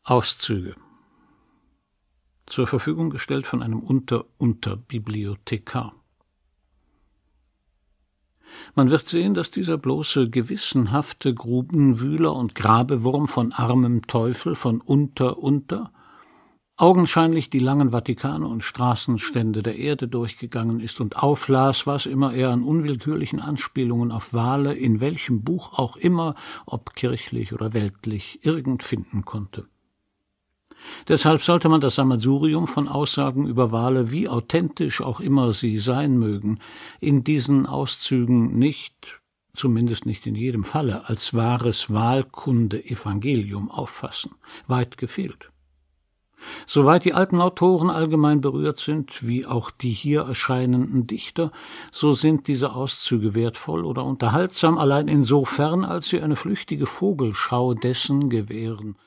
Auszüge. Zur Verfügung gestellt von einem Unterbibliothekar. Man wird sehen, dass dieser bloße gewissenhafte Grubenwühler und Grabewurm von armem Teufel, von unter, augenscheinlich die langen Vatikane und Straßenstände der Erde durchgegangen ist und auflas, was immer er an unwillkürlichen Anspielungen auf Wale, in welchem Buch auch immer, ob kirchlich oder weltlich, irgend finden konnte. Deshalb sollte man das Sammelsurium von Aussagen über Wale, wie authentisch auch immer sie sein mögen, in diesen Auszügen nicht, zumindest nicht in jedem Falle, als wahres Wahlkunde-Evangelium auffassen. Weit gefehlt. Soweit die alten Autoren allgemein berührt sind, wie auch die hier erscheinenden Dichter, so sind diese Auszüge wertvoll oder unterhaltsam allein insofern, als sie eine flüchtige Vogelschau dessen gewähren,